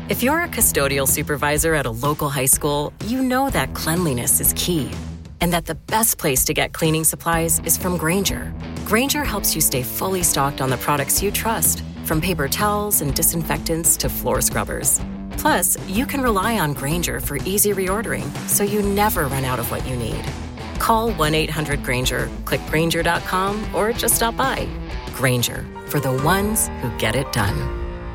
If you're a custodial supervisor at a local high school, you know that cleanliness is key, and that the best place to get cleaning supplies is from Grainger. Grainger helps you stay fully stocked on the products you trust, from paper towels and disinfectants to floor scrubbers. Plus, you can rely on Grainger for easy reordering, so you never run out of what you need. Call 1-800-GRAINGER, click Grainger.com, or just stop by. Grainger, for the ones who get it done.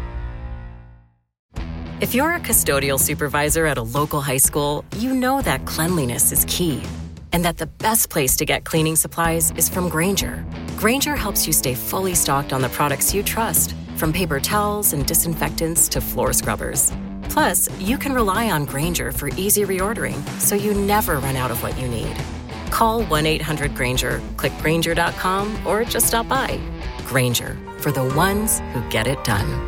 If you're a custodial supervisor at a local high school, you know that cleanliness is key, and that the best place to get cleaning supplies is from Grainger. Grainger helps you stay fully stocked on the products you trust, from paper towels and disinfectants to floor scrubbers. Plus, you can rely on Grainger for easy reordering, so you never run out of what you need. Call 1-800-GRAINGER, click Grainger.com, or just stop by. Grainger, for the ones who get it done.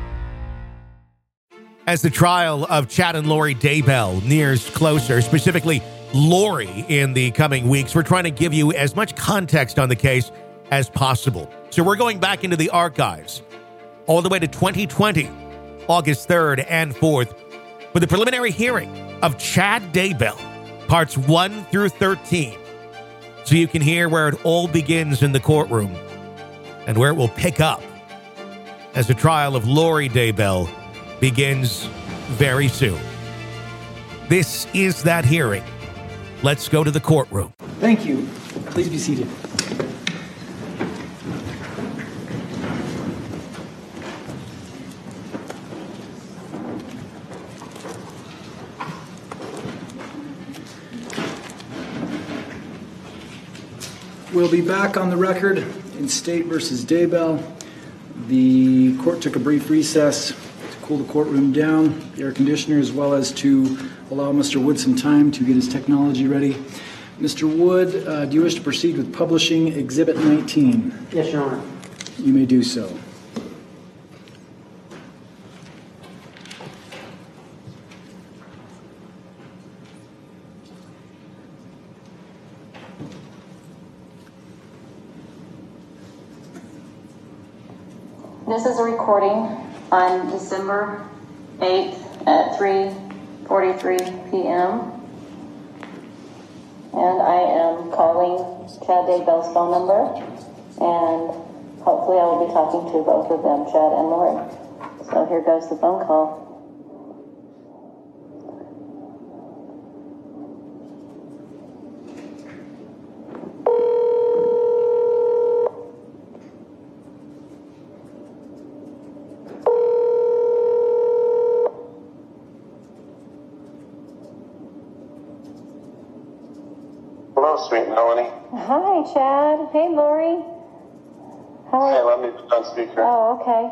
As the trial of Chad and Lori Daybell nears closer, specifically Lori, in the coming weeks, we're trying to give you as much context on the case as possible. So we're going back into the archives all the way to 2020, August 3rd and 4th, for the preliminary hearing of Chad Daybell, parts 1 through 13, so you can hear where it all begins in the courtroom and where it will pick up as the trial of Lori Daybell begins very soon. This is that hearing. Let's go to the courtroom. Thank you. Please be seated. We'll be back on the record in State versus Daybell. The court took a brief recess to cool the courtroom down, the air conditioner, as well as to allow Mr. Wood some time to get his technology ready. Mr. Wood, do you wish to proceed with publishing Exhibit 19? Yes, Your Honor. You may do so. This is a recording on December 8th at 3:43 p.m. And I am calling Chad Daybell's phone number, and hopefully I will be talking to both of them, Chad and Lori. So here goes the phone call. Hello, sweet Melanie. Hi, Chad. Hey, Lori. How are you? Hey, let me put on speaker. Oh, okay.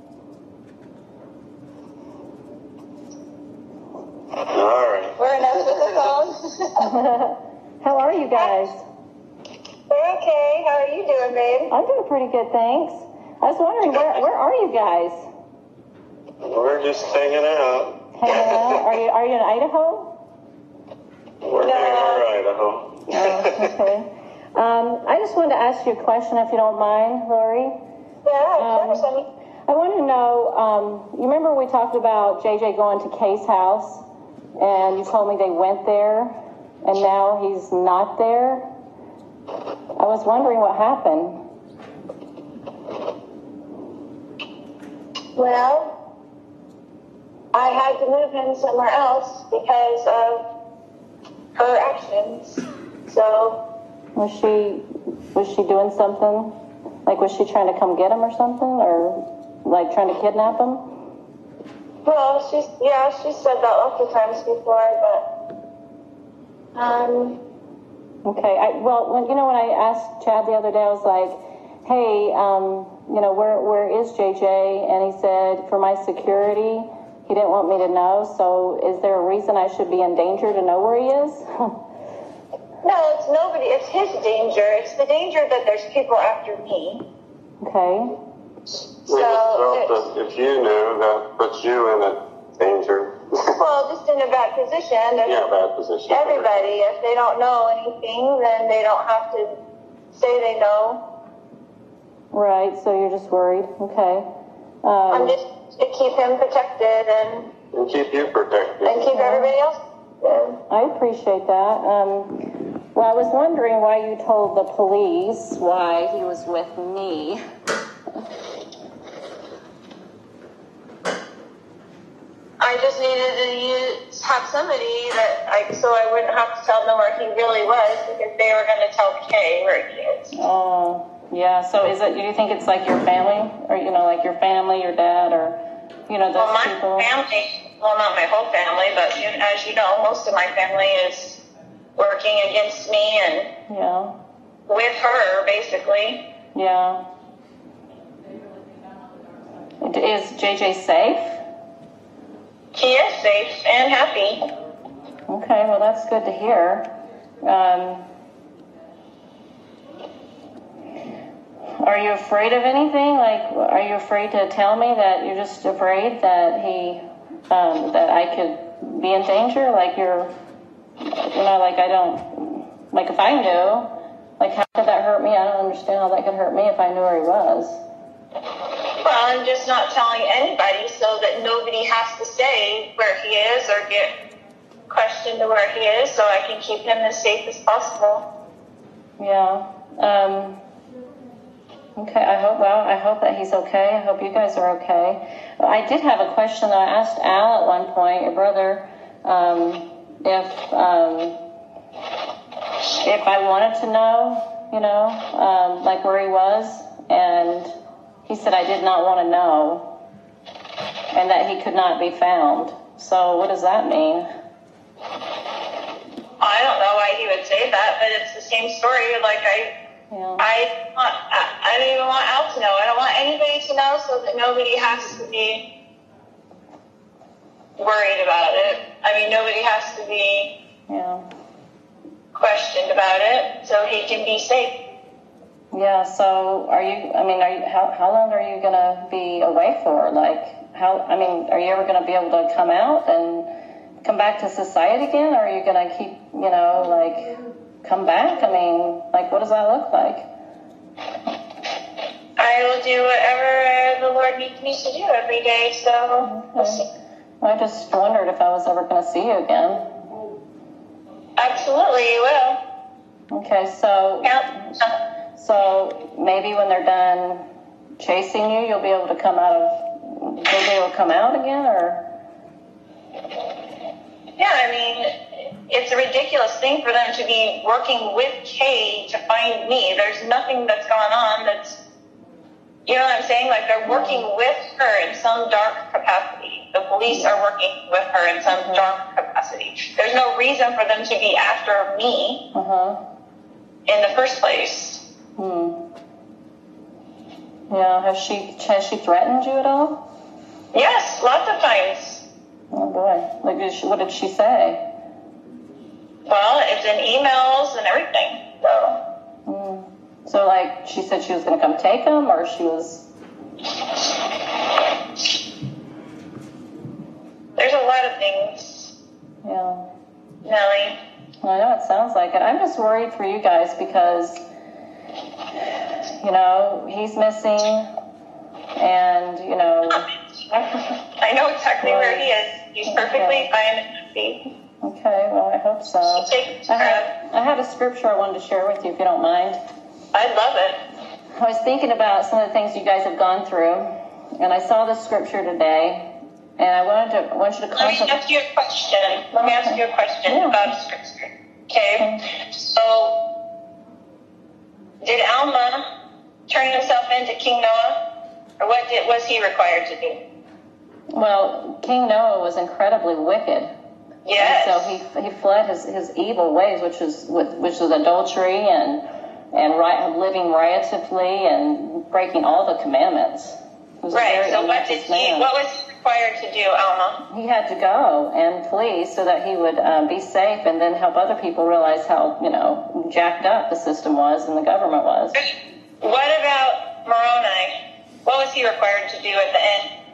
All right. We're enough with the phone. How are you guys? We're okay. How are you doing, babe? I'm doing pretty good, thanks. I was wondering, where are you guys? We're just hanging out. Hanging out? Are you in Idaho? We're near Idaho. Oh, okay. I just wanted to ask you a question, if you don't mind, Lori. Yeah, of course, honey. I want to know, you remember we talked about JJ going to Kay's house, and you told me they went there, and now he's not there? I was wondering what happened. Well, I had to move him somewhere else because of her actions. So Was she doing something? Like, was she trying to come get him or something? Or, like, trying to kidnap him? well, she said that lots of times before, but Okay. When I asked Chad the other day, I was like, hey, where is JJ? And he said, for my security, he didn't want me to know. So is there a reason I should be in danger to know where he is? no, it's nobody. It's his danger. It's the danger that there's people after me. Okay. We just felt that if you knew, that puts you in a danger. Well, just in a bad position. Yeah, bad position. Everybody, if they don't know anything, then they don't have to say they know. Right, so you're just worried. Okay. It keep him protected and keep you protected. And keep everybody else. I appreciate that. Well, I was wondering why you told the police why he was with me. I just needed to have somebody so I wouldn't have to tell them where he really was, because they were going to tell Kay where he is. Oh, yeah. So do you think it's like your family, or, like your family, your dad, or, those people? My family, well, not my whole family, but as you know, most of my family is working against me and with her, basically. Yeah. Is JJ safe? He is safe and happy. Okay, well, that's good to hear. Are you afraid of anything? Like, are you afraid to tell me that you're just afraid that that I could be in danger? Like like I don't, like if I knew, like how could that hurt me? I don't understand how that could hurt me if I knew where he was. Well, I'm just not telling anybody so that nobody has to say where he is or get questioned to where he is, so I can keep him as safe as possible. Yeah. Okay, I hope that he's okay. I hope you guys are okay. I did have a question that I asked Al at one point, your brother, if I wanted to know, like where he was, and he said I did not want to know, and that he could not be found. So what does that mean? I don't know why he would say that, but it's the same story. Like I don't even want Al to know. I don't want anybody to know, so that nobody has to be worried about it. I mean, nobody has to be questioned about it, so he can be safe. Yeah, so how long are you going to be away for? Are you ever going to be able to come out and come back to society again? Or are you going to keep, come back? What does that look like? I will do whatever the Lord needs me to do every day, so we'll see. I just wondered if I was ever going to see you again. Absolutely, you will. Okay, so... So maybe when they're done chasing you, you'll be able to come out again, or? Yeah, it's a ridiculous thing for them to be working with Kay to find me. There's nothing that's gone on that's, you know what I'm saying? Like, they're working with her in some dark capacity. The police are working with her in some dark capacity. There's no reason for them to be after me in the first place. Yeah, has she threatened you at all? Yes, lots of times. Oh boy, what did she say? Well, it's in emails and everything. So she said she was going to come take him, or she was? There's a lot of things. Yeah. Nellie. I know it sounds like it. I'm just worried for you guys because. He's missing, and, I know exactly where he is. He's perfectly fine and happy. Okay, well, I hope so. I had a scripture I wanted to share with you, if you don't mind. I'd love it. I was thinking about some of the things you guys have gone through, and I saw this scripture today, and I want you to contemplate. Let me ask you a question. About a scripture. Okay? So, did Alma turn himself into King Noah? Or what was he required to do? Well, King Noah was incredibly wicked. Yes. And so he fled his evil ways, which was adultery and living riotously and breaking all the commandments. Right. So what was he required to do, Alma? He had to go and flee so that he would be safe, and then help other people realize how jacked up the system was and the government was. What about Moroni? What was he required to do at the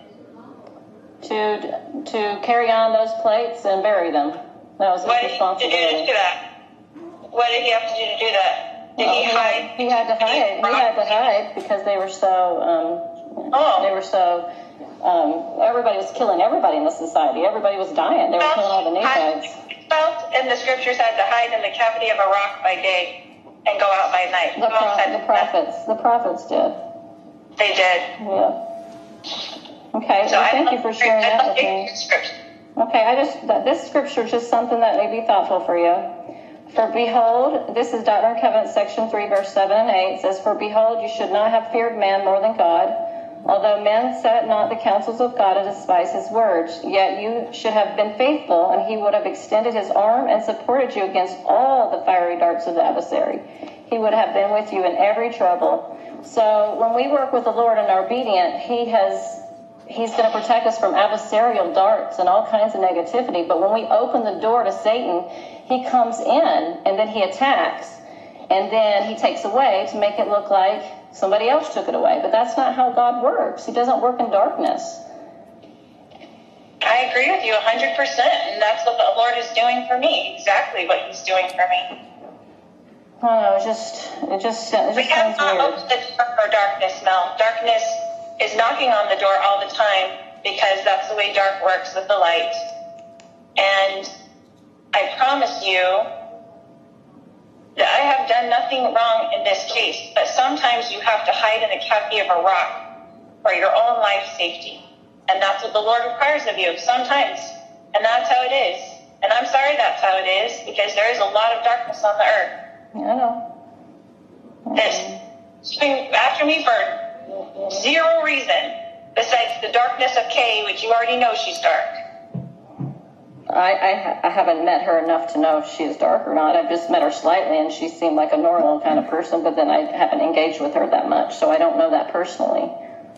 end? To carry on those plates and bury them. That was his responsibility. What did he have to do to do that? Did he hide? He had to hide. He had to hide because they were so. They were so everybody was killing everybody in the society. Everybody was dying. They were killing all the Nephites. And the scriptures had to hide in the cavity of a rock by day and go out by night. The prophets did. They did. Yeah. Okay, so thank you for sharing that with me. Okay, this scripture is just something that may be thoughtful for you. For behold, this is Doctrine and Covenants, section 3, verse 7 and 8. It says, for behold, you should not have feared man more than God. Although men set not the counsels of God and despise his words, yet you should have been faithful, and he would have extended his arm and supported you against all the fiery darts of the adversary. He would have been with you in every trouble. So when we work with the Lord and are obedient, He's going to protect us from adversarial darts and all kinds of negativity. But when we open the door to Satan, he comes in and then he attacks. And then he takes away to make it look like somebody else took it away. But that's not how God works. He doesn't work in darkness. I agree with you 100%. And that's what the Lord is doing for me. Exactly what he's doing for me. Oh, it just sounds weird. Open the door for darkness, Mel. Darkness is knocking on the door all the time because that's the way dark works with the light. And I promise you that I have done nothing wrong in this case, but sometimes you have to hide in the cavity of a rock for your own life safety. And that's what the Lord requires of you sometimes. And that's how it is. And I'm sorry that's how it is, because there is a lot of darkness on the earth. I know. It's coming after me for zero reason besides the darkness of Kay, which you already know she's dark. I haven't met her enough to know if she's dark or not. I've just met her slightly, and she seemed like a normal kind of person, but then I haven't engaged with her that much, so I don't know that personally.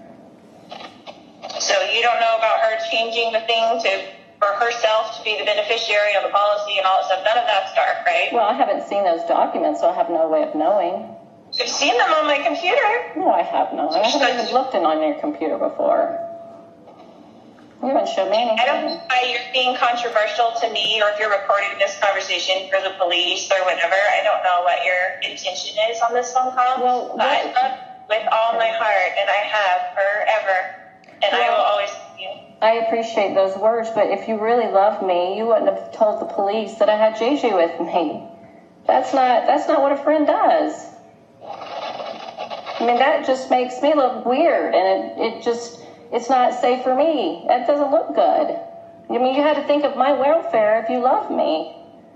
So you don't know about her changing the thing for herself to be the beneficiary of the policy and all that stuff. None of that's dark, right? Well, I haven't seen those documents, so I have no way of knowing. You've seen them on my computer. No, I have not. I haven't even looked in on your computer before. You haven't showed me anything. I don't know why you're being controversial to me, or if you're recording this conversation for the police or whatever. I don't know what your intention is on this phone call. Well, I love with all my heart, and I have forever, and I will always love you. I appreciate those words, but if you really loved me, you wouldn't have told the police that I had JJ with me. That's not what a friend does. I mean, that just makes me look weird, and it's not safe for me. That doesn't look good. I mean, you had to think of my welfare if you love me.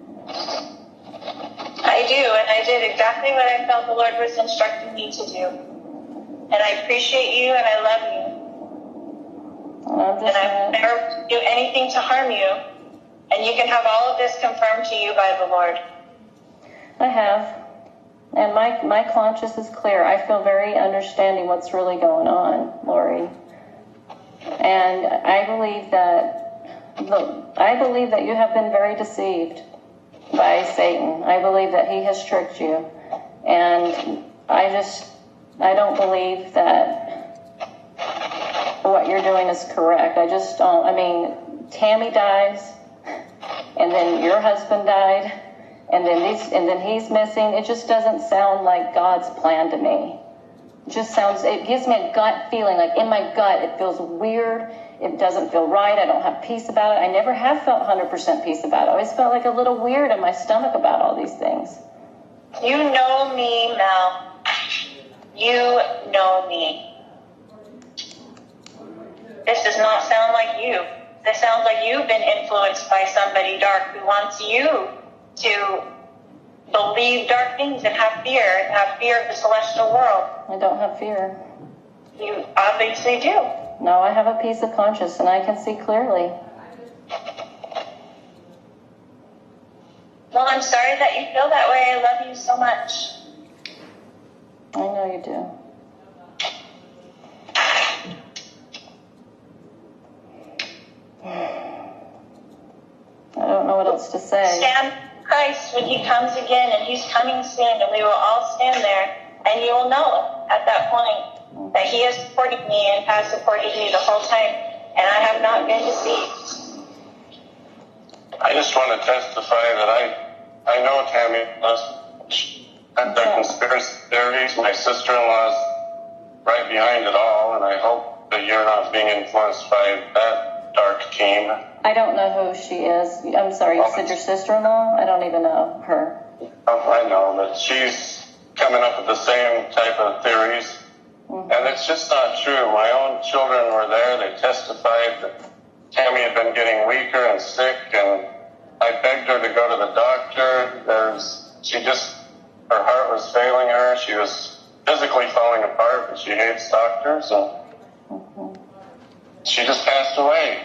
I do, and I did exactly what I felt the Lord was instructing me to do. And I appreciate you, and I love you. And I would never do anything to harm you. And you can have all of this confirmed to you by the Lord. I have. And my conscience is clear. I feel very understanding what's really going on, Lori. And I believe that you have been very deceived by Satan. I believe that he has tricked you. And I don't believe that what you're doing is correct. I just don't. I mean, Tammy dies, and then your husband died, and then he's missing. It just doesn't sound like God's plan to me. It gives me a gut feeling, like in my gut, it feels weird. It doesn't feel right. I don't have peace about it. I never have felt 100% peace about it. I always felt like a little weird in my stomach about all these things. You know me, Mel. You know me. This does not sound like you. This sounds like you've been influenced by somebody dark who wants you to believe dark things and have fear of the celestial world. I don't have fear. You obviously do. No, I have a peace of conscience, and I can see clearly. Well, I'm sorry that you feel that way. I love you so much. I know you do. I don't know what else to say. Stand Christ when he comes again, and he's coming soon, and we will all stand there, and you will know at that point that he has supported me and has supported me the whole time, and I have not been deceived. I just want to testify that I know Tammy and the conspiracy theories. My sister-in-law's right behind it all, and I hope that you're not being influenced by that dark team. I don't know who she is. I'm sorry, you said your sister-in-law? I don't even know her. Oh, I know, but she's coming up with the same type of theories. Mm-hmm. And it's just not true. My own children were there. They testified that Tammy had been getting weaker and sick, and I begged her to go to the doctor. Her heart was failing her. She was physically falling apart, but she hates doctors, and she just passed away.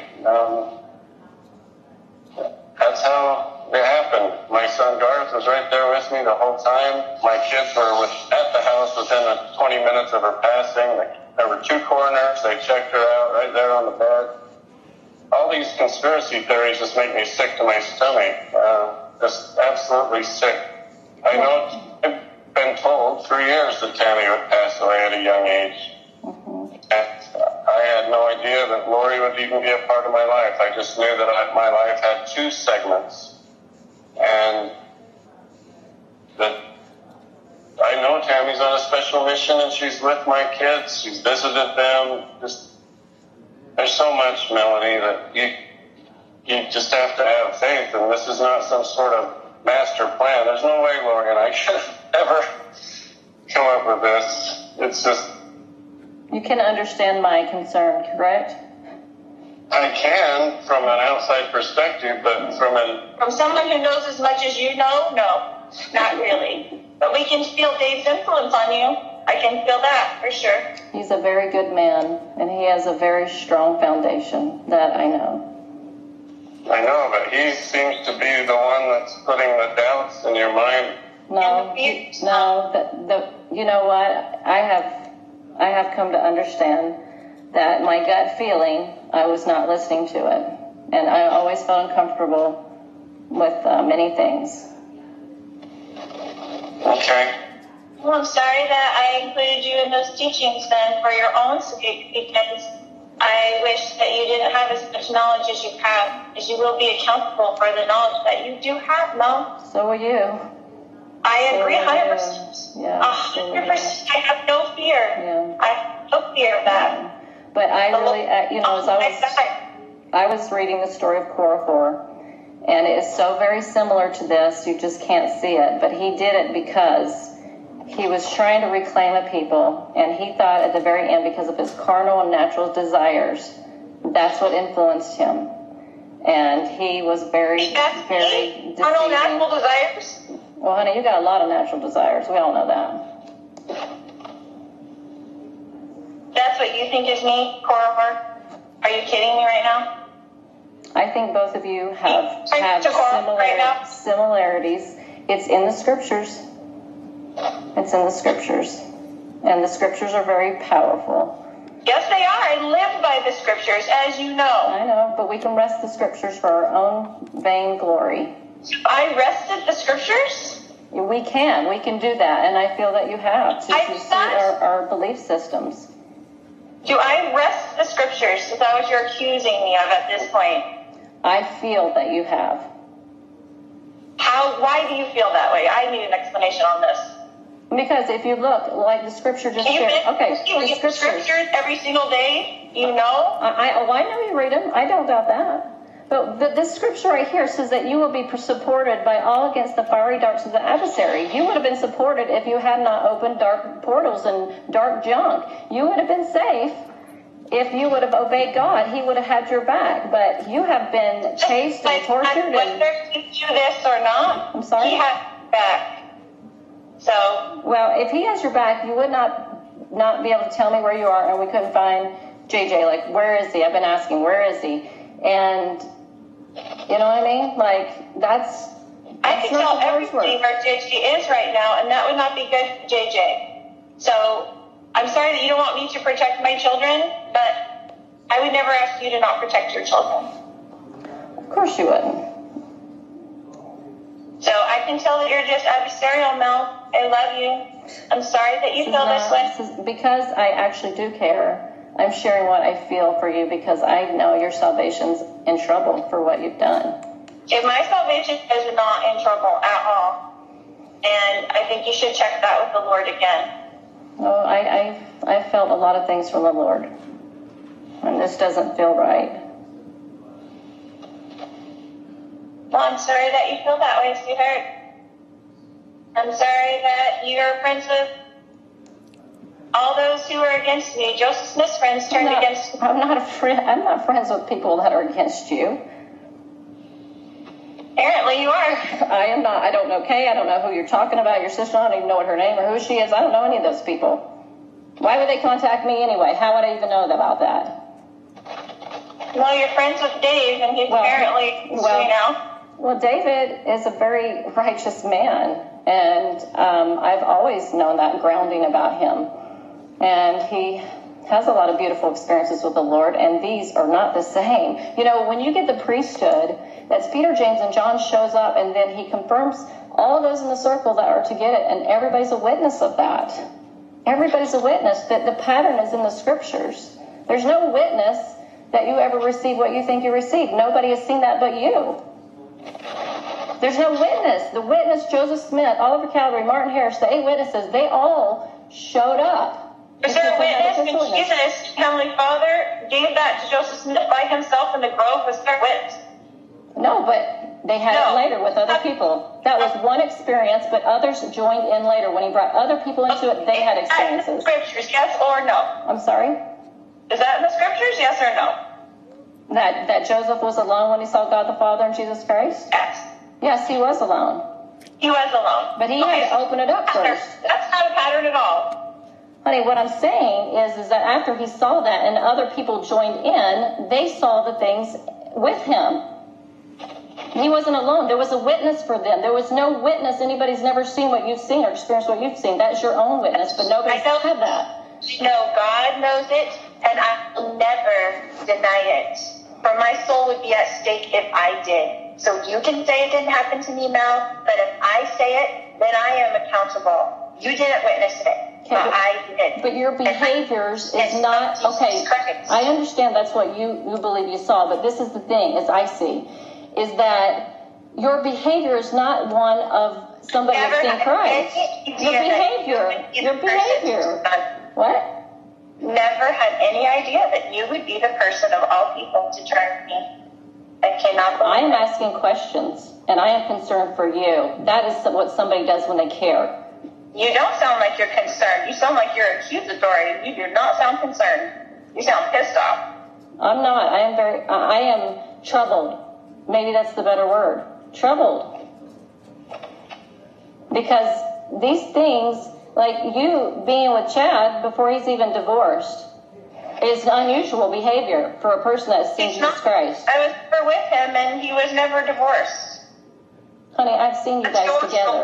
That's how it happened. My son Garth was right there with me the whole time. My kids were at the house within 20 minutes of her passing. There were 2 coroners. They checked her out right there on the bed. All these conspiracy theories just make me sick to my stomach. Just absolutely sick. I know I've been told for years that Tammy would pass away at a young age. And I had no idea that Lori would even be a part of my life. I just knew that my life had 2 segments. And that I know Tammy's on a special mission and she's with my kids. She's visited them. There's so much, Melanie, that you just have to have faith. And this is not some sort of master plan. There's no way Lori and I could ever come up with this. It's just... You can understand my concern, correct? I can, from an outside perspective, but from someone who knows as much as you know, no, not really. But we can feel Dave's influence on you. I can feel that, for sure. He's a very good man, and he has a very strong foundation, that I know. I know, but he seems to be the one that's putting the doubts in your mind. No, you know what? I have come to understand that my gut feeling, I was not listening to it. And I always felt uncomfortable with many things. Okay. Well, I'm sorry that I included you in those teachings then for your own sake, because I wish that you didn't have as much knowledge as you have, as you will be accountable for the knowledge that you do have, Mel. So will you. I agree 100%. Yeah. 100%. I have no fear. Yeah. I have no fear of that. But I really, as I was reading the story of Korihor, and it is so very similar to this, you just can't see it. But he did it because he was trying to reclaim a people, and he thought at the very end, because of his carnal and natural desires, that's what influenced him. And he was very deceiving. Carnal natural desires? Well, honey, you got a lot of natural desires. We all know that. That's what you think is me, Korihor? Are you kidding me right now? I think both of you have similarities. It's in the scriptures. It's in the scriptures. And the scriptures are very powerful. Yes, they are. I live by the scriptures, as you know. I know, but we can rest the scriptures for our own vain glory. I rested the scriptures? We can do that, and I feel that you have to see our belief systems. Do I rest the scriptures? Is that what you're accusing me of at this point? I feel that you have. Why do you feel that way? I need an explanation on this. Because if you look, like the scripture just shared. Okay, you read the scriptures every single day, you know? I know you read them. I don't doubt that. But this scripture right here says that you will be supported by all against the fiery darts of the adversary. You would have been supported if you had not opened dark portals and dark junk. You would have been safe if you would have obeyed God. He would have had your back. But you have been chased and tortured. Whether he do this or not, I'm sorry? He has your back. So, well, if he has your back, you would not be able to tell me where you are, and we couldn't find JJ. Like, where is he? I've been asking, where is he? And you know what I mean? Like, that's I can tell everything where JJ is right now, and that would not be good for JJ. So, I'm sorry that you don't want me to protect my children, but I would never ask you to not protect your children. Of course you wouldn't. So I can tell that you're just adversarial, Mel. I love you. I'm sorry that you feel this way. Because I actually do care. I'm sharing what I feel for you because I know your salvation's in trouble for what you've done. If my salvation is not in trouble at all, and I think you should check that with the Lord again. Oh, I felt a lot of things from the Lord. And this doesn't feel right. Well, I'm sorry that you feel that way, sweetheart. I'm sorry that you're friends with all those who are against me. Joseph Smith's friends turned against me. I'm not a friend. I'm not friends with people that are against you. Apparently you are. I am not. I don't know Kay. I don't know who you're talking about. Your sister. I don't even know what her name or who she is. I don't know any of those people. Why would they contact me anyway? How would I even know about that? Well, you're friends with Dave, and he's apparently, Well, David is a very righteous man, and I've always known that grounding about him. And he has a lot of beautiful experiences with the Lord, and these are not the same. You know, when you get the priesthood, that's Peter, James, and John shows up, and then he confirms all of those in the circle that are to get it, and everybody's a witness of that. Everybody's a witness that the pattern is in the scriptures. There's no witness that you ever receive what you think you received. Nobody has seen that but you. There's no witness. The witness, Joseph Smith, Oliver Cowdery, Martin Harris, the 8 witnesses, they all showed up. Is there a witness when Jesus, Heavenly Father, gave that to Joseph Smith by himself in the grove? Was there a witness? No, but they had it later with other people. That was one experience, but others joined in later. When he brought other people into it, they had experiences. Scriptures, yes or no? I'm sorry? Is that in the scriptures, yes or no? That Joseph was alone when he saw God the Father and Jesus Christ? Yes. Yes, he was alone. He was alone. But he had to open it up first. That's not a pattern at all. Honey, what I'm saying is that after he saw that and other people joined in, they saw the things with him. He wasn't alone. There was a witness for them. There was no witness. Anybody's never seen what you've seen or experienced what you've seen. That is your own witness, but nobody's had that. No, God knows it, and I will never deny it. For my soul would be at stake if I did. So you can say it didn't happen to me, Mel, but if I say it, then I am accountable. You didn't witness it. Okay, I did. But your behaviors is not, okay, I understand that's what you believe you saw, but this is the thing, as I see, is that your behavior is not one of somebody that's in Christ. Your behavior. What? Never had any idea that you would be the person of all people to turn me. I cannot believe I am asking questions, and I am concerned for you. That is what somebody does when they care. You don't sound like you're concerned. You sound like you're accusatory. You do not sound concerned. You sound pissed off. I'm not. I am troubled. Maybe that's the better word. Troubled. Because these things, like you being with Chad before he's even divorced, is unusual behavior for a person that's seen Jesus Christ. I was never with him, and he was never divorced. Honey, I've seen you guys together.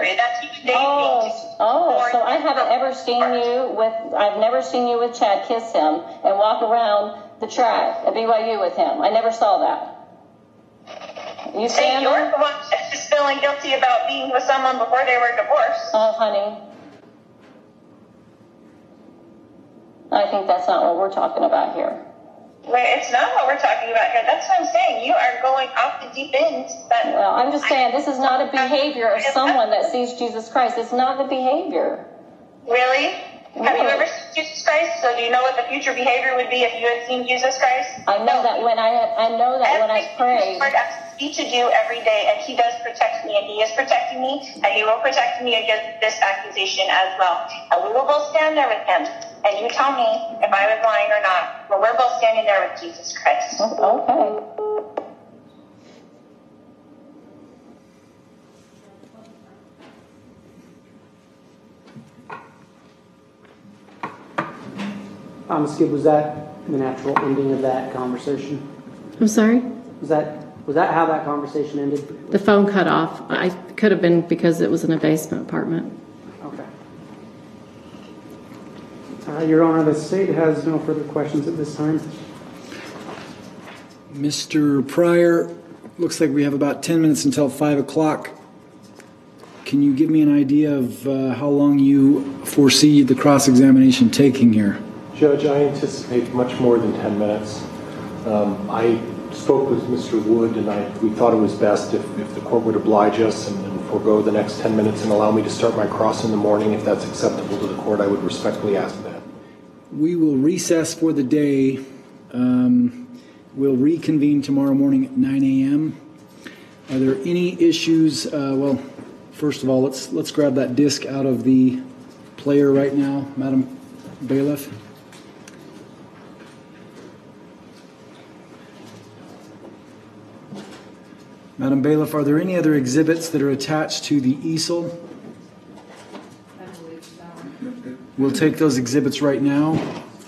So I haven't ever seen you with, I've never seen you with Chad kiss him and walk around the track at BYU with him. I never saw that. You saying you're the one that's just feeling guilty about being with someone before they were divorced. Oh, honey. I think that's not what we're talking about here. Well, it's not what we're talking about here. That's what I'm saying. You are going off the deep end. Well, I'm just saying this is not a behavior of someone that sees Jesus Christ. It's not the behavior. Really? Have you ever seen Jesus Christ? So do you know what the future behavior would be if you had seen Jesus Christ? I know that when I pray. Lord asks me to do every day, and He does protect me, and He is protecting me, and He will protect me against this accusation as well. And we will both stand there with Him. And you tell me if I was lying or not. But we're both standing there with Jesus Christ. Okay. Skip, was that the natural ending of that conversation? I'm sorry? Was that how that conversation ended? The phone cut off. I could have been because it was in a basement apartment. Okay. Your Honor, the state has no further questions at this time. Mr. Pryor, looks like we have about 10 minutes until 5 o'clock. Can you give me an idea of how long you foresee the cross-examination taking here? Judge, I anticipate much more than 10 minutes. I spoke with Mr. Wood, and we thought it was best if the court would oblige us and forego the next 10 minutes and allow me to start my cross in the morning. If that's acceptable to the court, I would respectfully ask that. We will recess for the day We'll reconvene tomorrow morning at 9 a.m. Are there any issues? Well, first of all, let's grab that disc out of the player right now, Madam Bailiff. Madam Bailiff, are there any other exhibits that are attached to the easel? I believe so. We'll take those exhibits right now.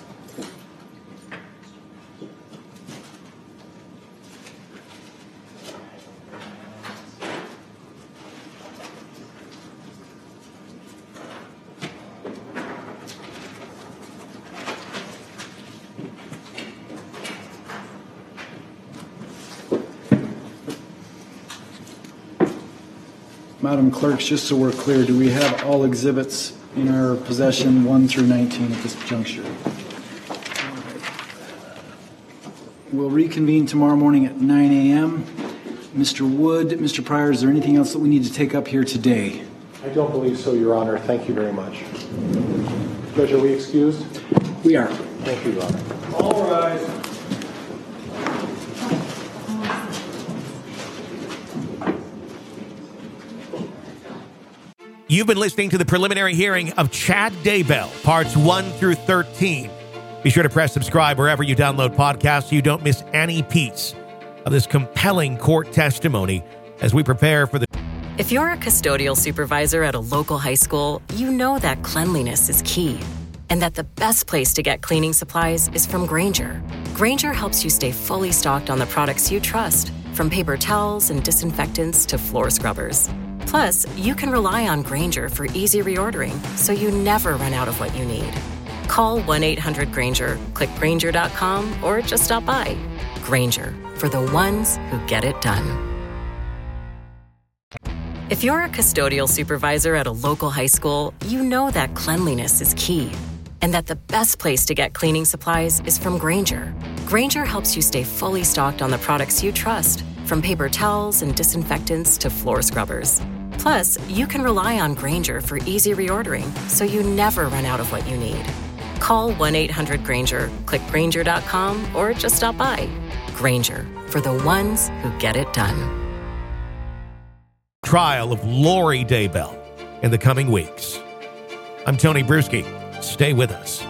Madam Clerk, just so we're clear, do we have all exhibits in our possession 1 through 19 at this juncture? We'll reconvene tomorrow morning at 9 a.m. Mr. Wood, Mr. Pryor, is there anything else that we need to take up here today? I don't believe so, Your Honor. Thank you very much. Judge, are we excused? We are. Thank you, Your Honor. All rise. You've been listening to the preliminary hearing of Chad Daybell, parts 1 through 13. Be sure to press subscribe wherever you download podcasts so you don't miss any piece of this compelling court testimony as we prepare for the... If you're a custodial supervisor at a local high school, you know that cleanliness is key, and that the best place to get cleaning supplies is from Grainger. Grainger helps you stay fully stocked on the products you trust, from paper towels and disinfectants to floor scrubbers. Plus, you can rely on Grainger for easy reordering, so you never run out of what you need. Call 1-800-GRAINGER, click Grainger.com, or just stop by. Grainger, for the ones who get it done. If you're a custodial supervisor at a local high school, you know that cleanliness is key, and that the best place to get cleaning supplies is from Grainger. Grainger helps you stay fully stocked on the products you trust, from paper towels and disinfectants to floor scrubbers. Plus, you can rely on Grainger for easy reordering, so you never run out of what you need. Call 1-800-GRAINGER, click Grainger.com, or just stop by. Grainger, for the ones who get it done. Trial of Lori Daybell in the coming weeks. I'm Tony Bruschi. Stay with us.